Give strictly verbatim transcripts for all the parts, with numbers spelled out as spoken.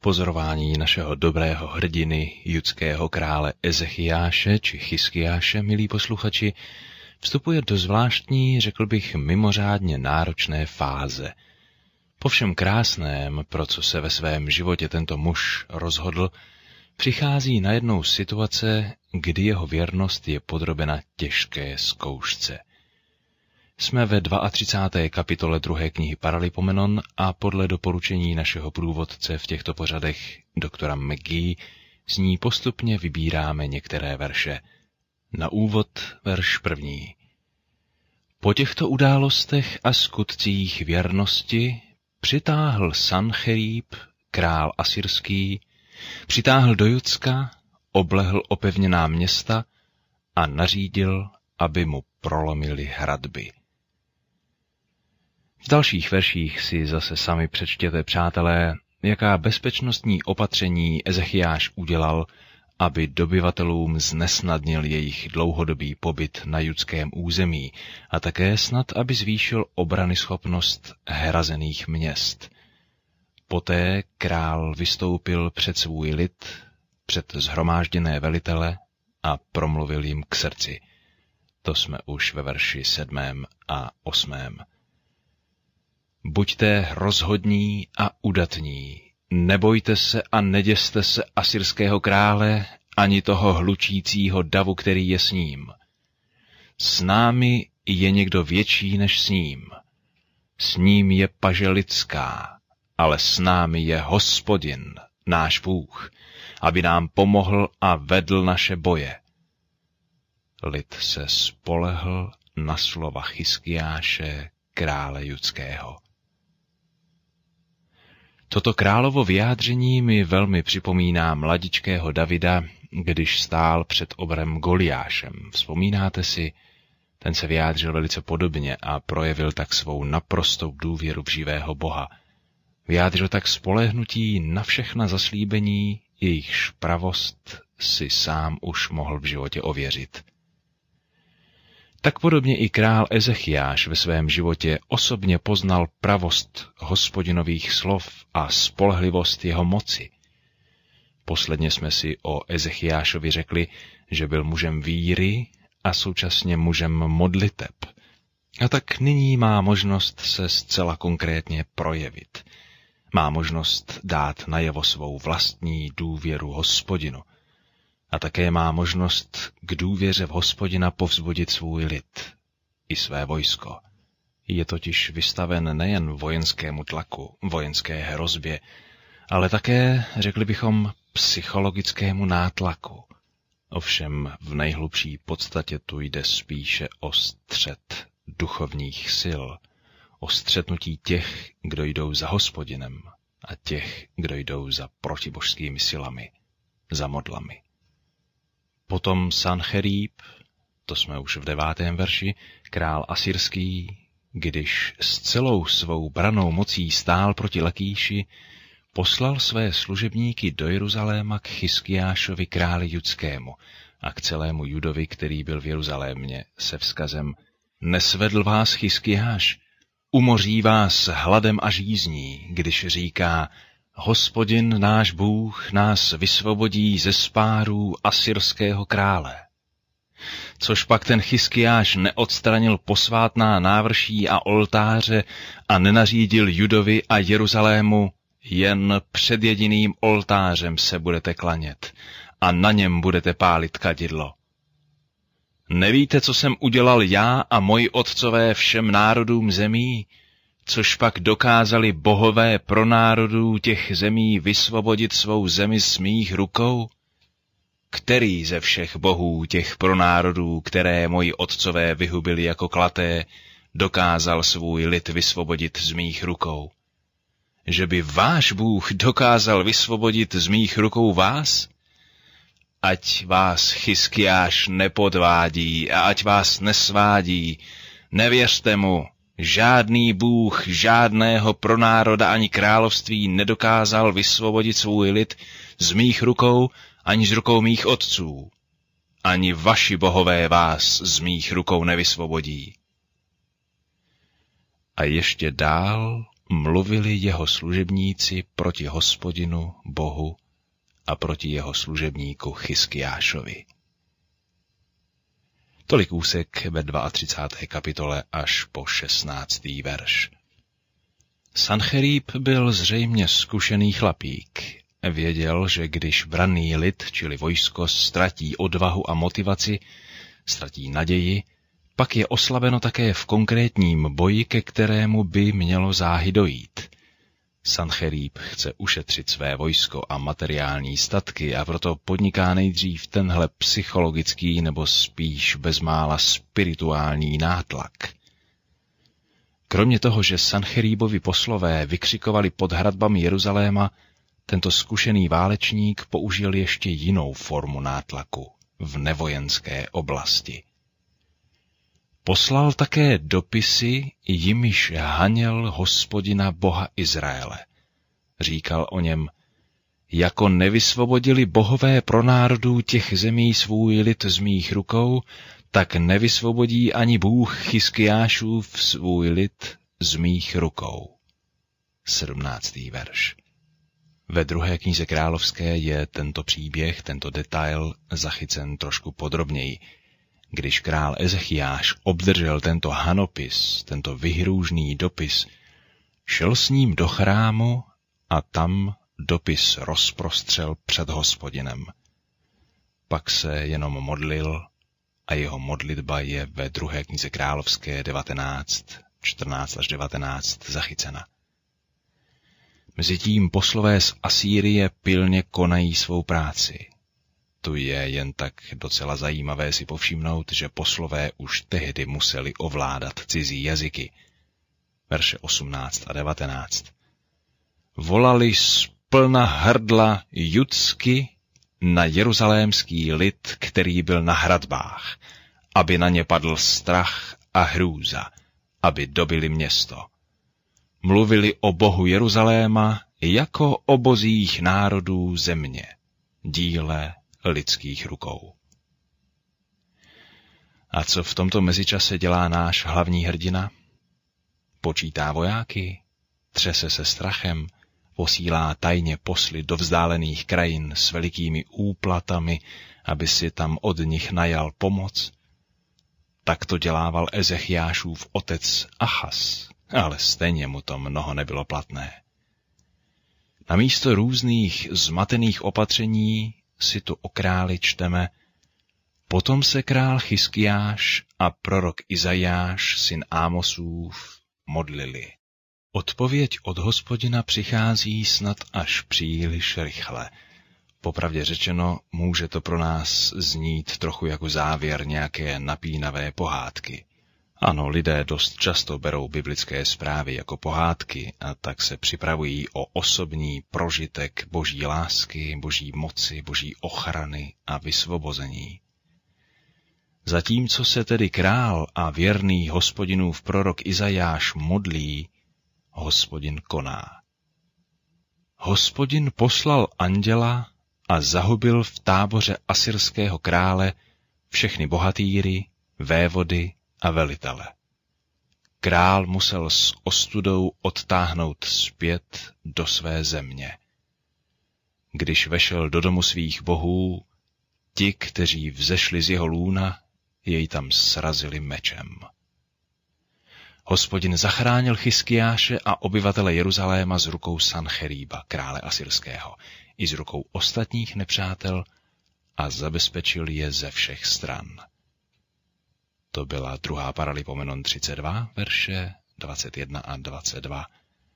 pozorování našeho dobrého hrdiny, judského krále Ezechiáše či Chiskiáše, milí posluchači, vstupuje do zvláštní, řekl bych, mimořádně náročné fáze. Po všem krásném, pro co se ve svém životě tento muž rozhodl, přichází najednou situace, kdy jeho věrnost je podrobena těžké zkoušce. Jsme ve třicáté druhé kapitole druhé knihy Paralipomenon a podle doporučení našeho průvodce v těchto pořadech, doktora McGee, z ní postupně vybíráme některé verše. Na úvod verš první. Po těchto událostech a skutcích věrnosti přitáhl Sancherib, král asyrský, přitáhl do Judska, oblehl opevněná města a nařídil, aby mu prolomili hradby. V dalších verších si zase sami přečtěte, přátelé, jaká bezpečnostní opatření Ezechiáš udělal, aby dobyvatelům znesnadnil jejich dlouhodobý pobyt na judském území a také snad, aby zvýšil obranyschopnost hrazených měst. Poté král vystoupil před svůj lid, před shromážděné velitele a promluvil jim k srdci. To jsme už ve verši sedmém a osmém. Buďte rozhodní a udatní, nebojte se a neděste se asyrského krále, ani toho hlučícího davu, který je s ním. S námi je někdo větší než s ním. S ním je paže lidská, ale s námi je Hospodin, náš Bůh, aby nám pomohl a vedl naše boje. Lid se spolehl na slova Chiskiáše, krále judského. Toto královo vyjádření mi velmi připomíná mladičkého Davida, když stál před obrem Goliášem. Vzpomínáte si, ten se vyjádřil velice podobně a projevil tak svou naprostou důvěru v živého Boha. Vyjádřil tak spolehnutí na všechna zaslíbení, jejichž pravost si sám už mohl v životě ověřit. Tak podobně i král Ezechiáš ve svém životě osobně poznal pravost Hospodinových slov a spolehlivost jeho moci. Posledně jsme si o Ezechiášovi řekli, že byl mužem víry a současně mužem modliteb. A tak nyní má možnost se zcela konkrétně projevit. Má možnost dát najevo svou vlastní důvěru Hospodinu. A také má možnost k důvěře v Hospodina povzbudit svůj lid i své vojsko. Je totiž vystaven nejen vojenskému tlaku, vojenské hrozbě, ale také, řekli bychom, psychologickému nátlaku. Ovšem v nejhlubší podstatě tu jde spíše o střet duchovních sil, o střetnutí těch, kdo jdou za Hospodinem a těch, kdo jdou za protibožskými silami, za modlami. Potom Sancherib, to jsme už v devátém verši, král asyrský, když s celou svou brannou mocí stál proti Lakíši, poslal své služebníky do Jeruzaléma k Chiskiášovi králi judskému a k celému Judovi, který byl v Jeruzalémě, se vzkazem: Nesvedl vás Chiskiáš, umoří vás hladem a žízní, když říká: Hospodin náš Bůh nás vysvobodí ze spárů asyrského krále. Což pak ten Chiskiáš neodstranil posvátná návrší a oltáře a nenařídil Judovi a Jeruzalému: jen před jediným oltářem se budete klanět a na něm budete pálit kadidlo. Nevíte, co jsem udělal já a moji otcové všem národům zemí, což pak dokázali bohové pro národů těch zemí vysvobodit svou zemi z mých rukou? Který ze všech bohů těch pronárodů, které moji otcové vyhubili jako klaté, dokázal svůj lid vysvobodit z mých rukou? Že by váš Bůh dokázal vysvobodit z mých rukou vás? Ať vás Chiskiáš nepodvádí a ať vás nesvádí, nevěřte mu, žádný Bůh žádného pronároda ani království nedokázal vysvobodit svůj lid z mých rukou ani z rukou mých otců. Ani vaši bohové vás z mých rukou nevysvobodí. A ještě dál mluvili jeho služebníci proti Hospodinu, Bohu a proti jeho služebníku Chiskiášovi. Tolik úsek ve třicáté druhé kapitole až po šestnáctý verš. Sancherib byl zřejmě zkušený chlapík. Věděl, že když branný lid, čili vojsko, ztratí odvahu a motivaci, ztratí naději, pak je oslabeno také v konkrétním boji, ke kterému by mělo záhy dojít. Sancherib chce ušetřit své vojsko a materiální statky a proto podniká nejdřív tenhle psychologický nebo spíš bezmála spirituální nátlak. Kromě toho, že Sancheribovi poslové vykřikovali pod hradbami Jeruzaléma, tento zkušený válečník použil ještě jinou formu nátlaku v nevojenské oblasti. Poslal také dopisy, jimiž haněl Hospodina Boha Izraele. Říkal o něm, jako nevysvobodili bohové pro národů těch zemí svůj lid z mých rukou, tak nevysvobodí ani Bůh Chiskiášův svůj lid z mých rukou. sedmnáctý verš. Ve druhé knize královské je tento příběh, tento detail zachycen trošku podrobněji. Když král Ezechiáš obdržel tento hanopis, tento vyhrůžný dopis, šel s ním do chrámu a tam dopis rozprostřel před Hospodinem. Pak se jenom modlil a jeho modlitba je ve druhé knize královské devatenáct, čtrnáct až devatenáct zachycena. Mezitím poslové z Asýrie pilně konají svou práci. Tu je jen tak docela zajímavé si povšimnout, že poslové už tehdy museli ovládat cizí jazyky. Verše osmnáct a devatenáct. Volali z plna hrdla judsky na jeruzalémský lid, který byl na hradbách, aby na ně padl strach a hrůza, aby dobili město. Mluvili o Bohu Jeruzaléma jako o bozích národů země, díle lidských rukou. A co v tomto mezičase dělá náš hlavní hrdina? Počítá vojáky, třese se strachem, posílá tajně posly do vzdálených krajin s velikými úplatami, aby si tam od nich najal pomoc. Tak to dělával Ezechiášův otec Achaz, ale stejně mu to mnoho nebylo platné. Namísto různých zmatených opatření si tu o králi čteme, potom se král Chiskiáš a prorok Izajáš, syn Ámosův, modlili. Odpověď od Hospodina přichází snad až příliš rychle. Popravdě řečeno, může to pro nás znít trochu jako závěr nějaké napínavé pohádky. Ano, lidé dost často berou biblické zprávy jako pohádky a tak se připravují o osobní prožitek boží lásky, boží moci, boží ochrany a vysvobození. Zatímco se tedy král a věrný Hospodinův prorok Izajáš modlí, Hospodin koná. Hospodin poslal anděla a zahubil v táboře asyrského krále všechny bohatýry, vévody a velitele. Král musel s ostudou odtáhnout zpět do své země. Když vešel do domu svých bohů, ti, kteří vzešli z jeho lůna, jej tam srazili mečem. Hospodin zachránil Chiskiáše a obyvatele Jeruzaléma z rukou Sancheriba, krále asyrského, i z rukou ostatních nepřátel a zabezpečil je ze všech stran. To byla druhá Paralipomenon třicet dva, verše dvacet jedna a dvacet dva.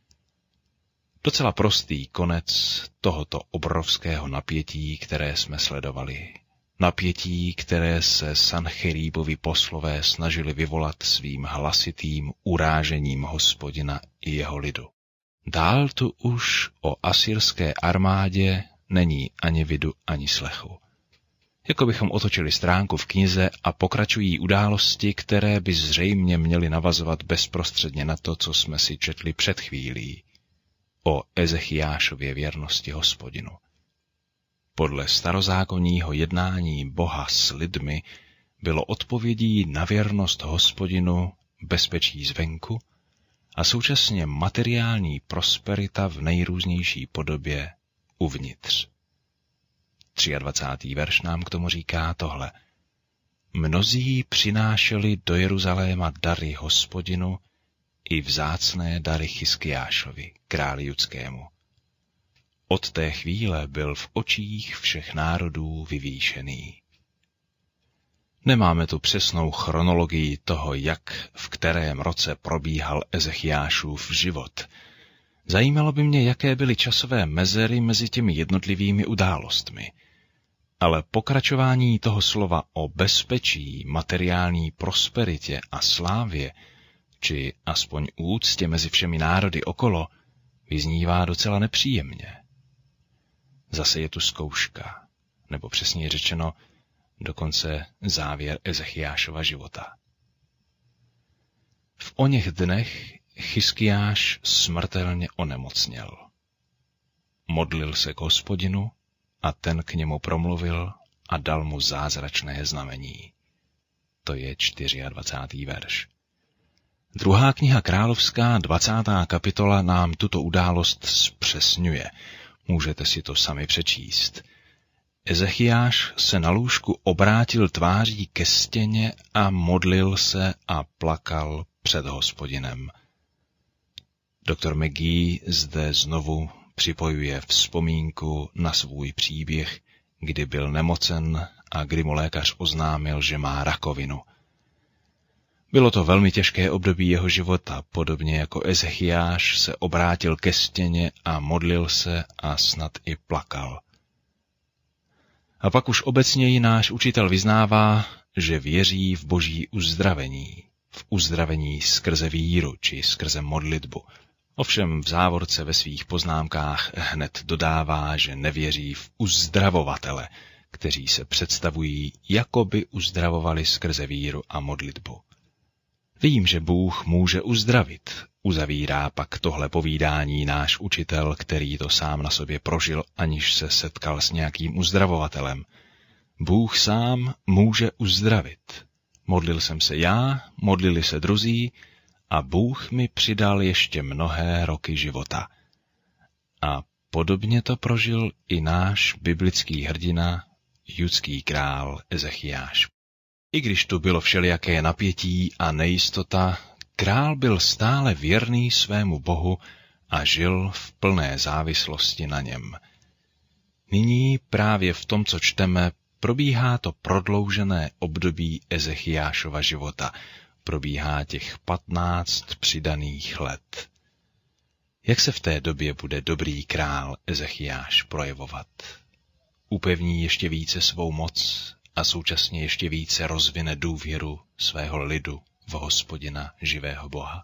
Docela prostý konec tohoto obrovského napětí, které jsme sledovali. Napětí, které se Sancheribovi poslové snažili vyvolat svým hlasitým urážením Hospodina i jeho lidu. Dál tu už o asyrské armádě není ani vidu, ani slechu. Jako bychom otočili stránku v knize a pokračují události, které by zřejmě měly navazovat bezprostředně na to, co jsme si četli před chvílí, o Ezechiášově věrnosti Hospodinu. Podle starozákonního jednání Boha s lidmi bylo odpovědí na věrnost Hospodinu bezpečí zvenku a současně materiální prosperita v nejrůznější podobě uvnitř. dvacátý třetí verš nám k tomu říká tohle. Mnozí přinášeli do Jeruzaléma dary Hospodinu i vzácné dary Chiskiášovi, králi judskému. Od té chvíle byl v očích všech národů vyvýšený. Nemáme tu přesnou chronologii toho, jak v kterém roce probíhal Ezechiášův život. Zajímalo by mě, jaké byly časové mezery mezi těmi jednotlivými událostmi. Ale pokračování toho slova o bezpečí, materiální prosperitě a slávě, či aspoň úctě mezi všemi národy okolo, vyznívá docela nepříjemně. Zase je tu zkouška, nebo přesně řečeno, dokonce závěr Ezechiášova života. V oněch dnech Chiskiáš smrtelně onemocněl. Modlil se k Hospodinu a ten k němu promluvil a dal mu zázračné znamení. To je dvacátý čtvrtý verš. Druhá kniha královská, dvacátá kapitola, nám tuto událost zpřesňuje. Můžete si to sami přečíst. Ezechiáš se na lůžku obrátil tváří ke stěně a modlil se a plakal před Hospodinem. Doktor McGee zde znovu připojuje vzpomínku na svůj příběh, kdy byl nemocen a kdy mu lékař oznámil, že má rakovinu. Bylo to velmi těžké období jeho života, podobně jako Ezechiáš se obrátil ke stěně a modlil se a snad i plakal. A pak už obecněji náš učitel vyznává, že věří v boží uzdravení, v uzdravení skrze víru či skrze modlitbu. Ovšem v závorce ve svých poznámkách hned dodává, že nevěří v uzdravovatele, kteří se představují, jako by uzdravovali skrze víru a modlitbu. Vím, že Bůh může uzdravit, uzavírá pak tohle povídání náš učitel, který to sám na sobě prožil, aniž se setkal s nějakým uzdravovatelem. Bůh sám může uzdravit. Modlil jsem se já, modlili se druzí a Bůh mi přidal ještě mnohé roky života. A podobně to prožil i náš biblický hrdina, judský král Ezechiáš. I když tu bylo všelijaké napětí a nejistota, král byl stále věrný svému Bohu a žil v plné závislosti na něm. Nyní právě v tom, co čteme, probíhá to prodloužené období Ezechiášova života. Probíhá těch patnáct přidaných let. Jak se v té době bude dobrý král Ezechiáš projevovat? Upevní ještě více svou moc a současně ještě více rozvine důvěru svého lidu v Hospodina živého Boha?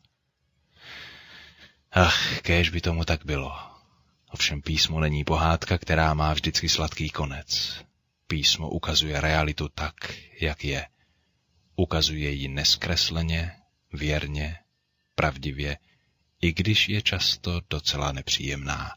Ach, kéž by tomu tak bylo. Ovšem písmo není pohádka, která má vždycky sladký konec. Písmo ukazuje realitu tak, jak je. Ukazuje ji neskresleně, věrně, pravdivě, i když je často docela nepříjemná.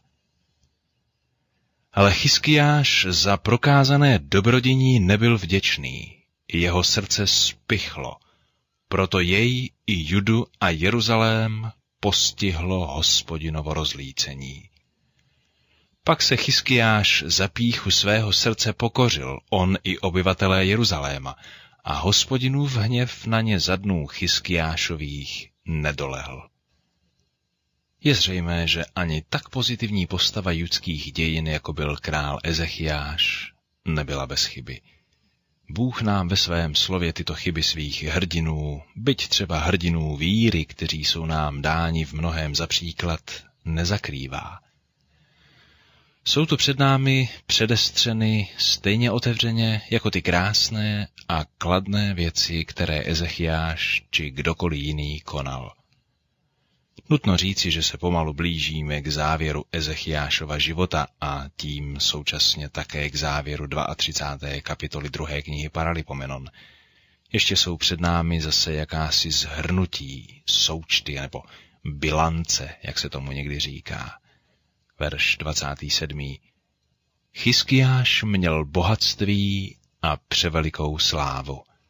Ale Chiskiáš za prokázané dobrodění nebyl vděčný, jeho srdce spichlo, proto jej i Judu a Jeruzalém postihlo Hospodinovo rozlícení. Pak se Chiskiáš za pýchu svého srdce pokořil, on i obyvatelé Jeruzaléma, a Hospodinův hněv na ně za dnů Chiskiášových nedolehl. Je zřejmé, že ani tak pozitivní postava judských dějin, jako byl král Ezechiáš, nebyla bez chyby. Bůh nám ve svém slově tyto chyby svých hrdinů, byť třeba hrdinů víry, kteří jsou nám dáni v mnohém za příklad, nezakrývá. Jsou tu před námi předestřeny stejně otevřeně jako ty krásné a kladné věci, které Ezechiáš či kdokoliv jiný konal. Nutno říci, že se pomalu blížíme k závěru Ezechiášova života a tím současně také k závěru třicáté druhé kapitoly druhé knihy Paralipomenon. Ještě jsou před námi zase jakási shrnutí, součty nebo bilance, jak se tomu někdy říká. Verš dvacátý sedmý Chiskiáš měl bohatství a převelikou slávu.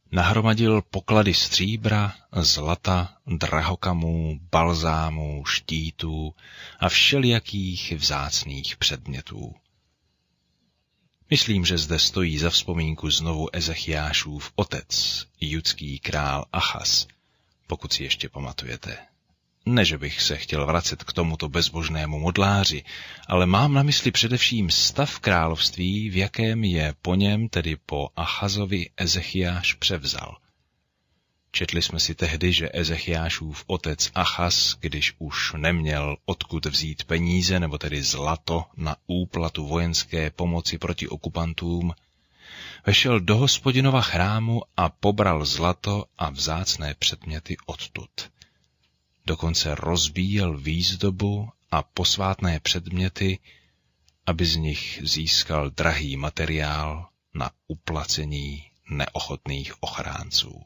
Nahromadil poklady stříbra, zlata, drahokamů, balzámů, štítů a všelijakých vzácných předmětů. Myslím, že zde stojí za vzpomínku znovu Ezechiášův otec, judský král Achaz, pokud si ještě pamatujete. Ne, že bych se chtěl vracet k tomuto bezbožnému modláři, ale mám na mysli především stav království, v jakém je po něm, tedy po Achazovi, Ezechiáš převzal. Četli jsme si tehdy, že Ezechiášův otec Achaz, když už neměl odkud vzít peníze, nebo tedy zlato na úplatu vojenské pomoci proti okupantům, vešel do Hospodinova chrámu a pobral zlato a vzácné předměty odtud. Dokonce rozbíjel výzdobu a posvátné předměty, aby z nich získal drahý materiál na uplacení neochotných ochránců.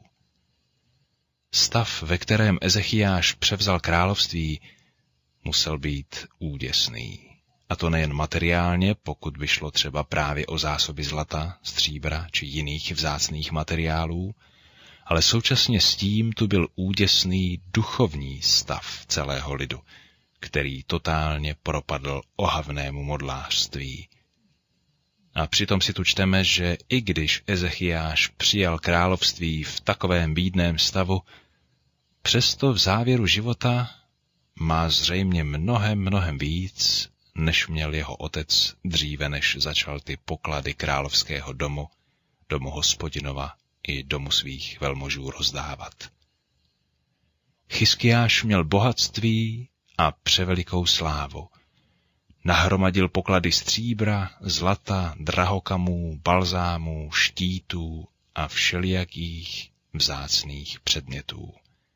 Stav, ve kterém Ezechiáš převzal království, musel být úděsný. A to nejen materiálně, pokud by šlo třeba právě o zásoby zlata, stříbra či jiných vzácných materiálů, ale současně s tím tu byl úděsný duchovní stav celého lidu, který totálně propadl ohavnému modlářství. A přitom si tu čteme, že i když Ezechiáš přijal království v takovém bídném stavu, přesto v závěru života má zřejmě mnohem, mnohem víc, než měl jeho otec dříve, než začal ty poklady královského domu, domu Hospodinova i domu svých velmožů rozdávat. Chiskiáš měl bohatství a převelikou slávu. Nahromadil poklady stříbra, zlata, drahokamů, balzámů, štítů a všelijakých vzácných předmětů.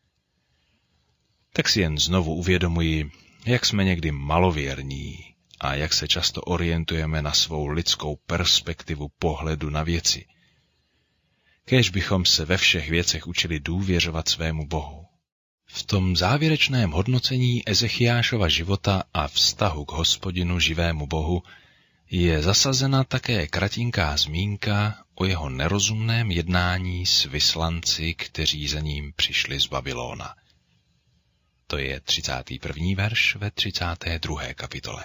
Tak si jen znovu uvědomuji, jak jsme někdy malověrní a jak se často orientujeme na svou lidskou perspektivu pohledu na věci. Kéž bychom se ve všech věcech učili důvěřovat svému Bohu. V tom závěrečném hodnocení Ezechiášova života a vztahu k Hospodinu živému Bohu je zasazena také kratinká zmínka o jeho nerozumném jednání s vyslanci, kteří za ním přišli z Babylona. To je třicátý první verš ve třicáté druhé kapitole.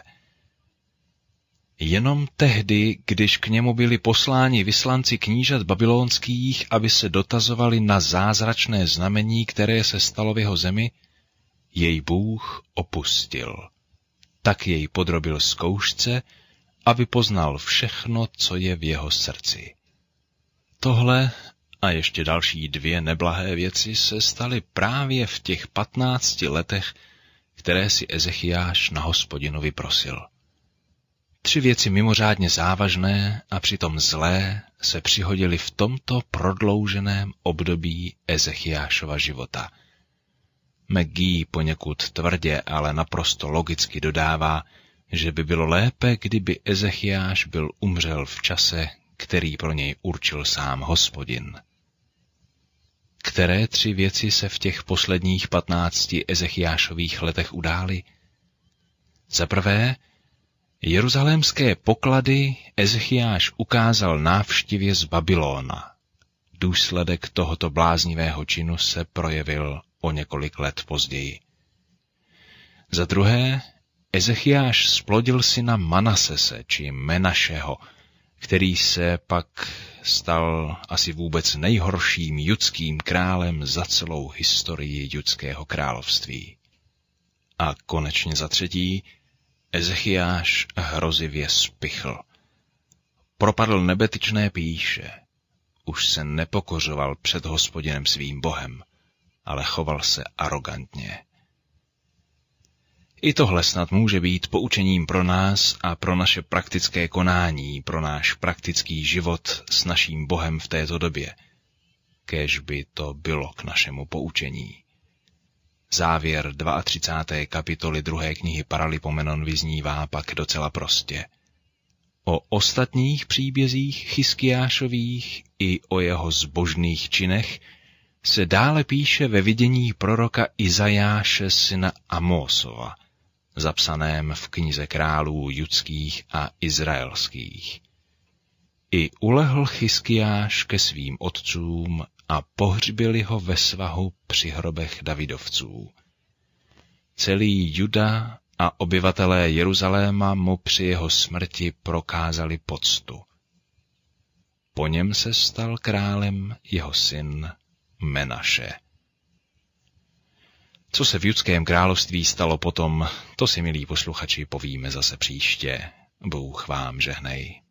Jenom tehdy, když k němu byli posláni vyslanci knížat babylonských, aby se dotazovali na zázračné znamení, které se stalo v jeho zemi, jej Bůh opustil. Tak jej podrobil zkoušce, aby poznal všechno, co je v jeho srdci. Tohle a ještě další dvě neblahé věci se staly právě v těch patnácti letech, které si Ezechiáš na Hospodinovi prosil. Tři věci mimořádně závažné a přitom zlé se přihodily v tomto prodlouženém období Ezechiášova života. McGee poněkud tvrdě, ale naprosto logicky dodává, že by bylo lépe, kdyby Ezechiáš byl umřel v čase, který pro něj určil sám Hospodin. Které tři věci se v těch posledních patnácti Ezechiášových letech udály? Za prvé, jeruzalémské poklady Ezechiáš ukázal návštěvě z Babylona. Důsledek tohoto bláznivého činu se projevil o několik let později. Za druhé, Ezechiáš splodil syna Manasese, či Menašeho, který se pak stal asi vůbec nejhorším judským králem za celou historii judského království. A konečně za třetí, Ezechiáš hrozivě spichl. Propadl nebetyčné pýše. Už se nepokořoval před Hospodinem svým Bohem, ale choval se arogantně. I tohle snad může být poučením pro nás a pro naše praktické konání, pro náš praktický život s naším Bohem v této době. Kéž by to bylo k našemu poučení. Závěr třicáté druhé kapitoly druhé knihy Paralipomenon vyznívá pak docela prostě. O ostatních příbězích Chiskiášových i o jeho zbožných činech se dále píše ve vidění proroka Izajáše syna Amósova, zapsaném v knize králů judských a izraelských. I ulehl Chiskiáš ke svým otcům a pohřbili ho ve svahu při hrobech Davidovců. Celý Juda a obyvatelé Jeruzaléma mu při jeho smrti prokázali poctu. Po něm se stal králem jeho syn Menaše. Co se v Judském království stalo potom, to si, milí posluchači, povíme zase příště. Bůh vám žehnej.